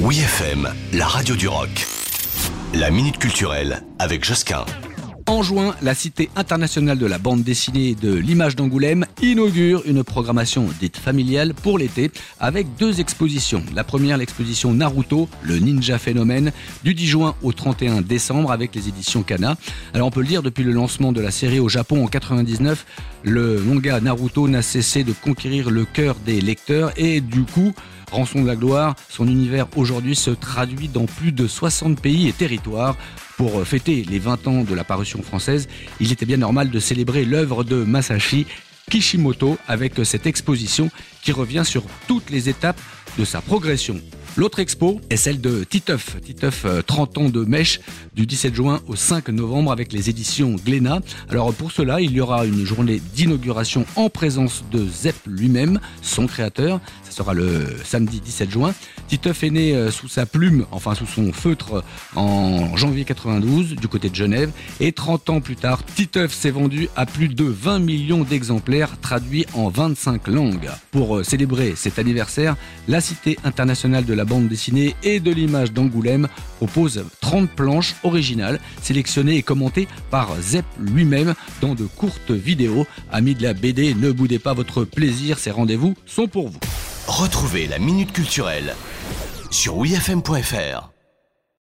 Oui FM, la radio du rock. La minute culturelle avec Josquin. En juin, la Cité internationale de la bande dessinée et de l'image d'Angoulême inaugure une programmation dite familiale pour l'été avec 2 expositions. La première, l'exposition Naruto, le ninja phénomène, du 10 juin au 31 décembre avec les éditions Kana. Alors on peut le dire, depuis le lancement de la série au Japon en 99, le manga Naruto n'a cessé de conquérir le cœur des lecteurs et du coup, rançon de la gloire, son univers aujourd'hui se traduit dans plus de 60 pays et territoires. Pour fêter les 20 ans de la parution française, il était bien normal de célébrer l'œuvre de Masashi Kishimoto avec cette exposition qui revient sur toutes les étapes de sa progression. L'autre expo est celle de Titeuf, 30 ans de mèche, du 17 juin au 5 novembre avec les éditions Glénat. Alors pour cela, il y aura une journée d'inauguration en présence de Zep lui-même, son créateur. Ça sera le samedi 17 juin. Titeuf est né sous sa plume, enfin sous son feutre, en janvier 92 du côté de Genève. Et 30 ans plus tard, Titeuf s'est vendu à plus de 20 millions d'exemplaires traduits en 25 langues. Pour célébrer cet anniversaire, la Cité internationale de la bande dessinée et de l'image d'Angoulême propose 30 planches originales sélectionnées et commentées par Zep lui-même dans de courtes vidéos. Amis de la BD, ne boudez pas votre plaisir, ces rendez-vous sont pour vous. Retrouvez la minute culturelle sur wifm.fr.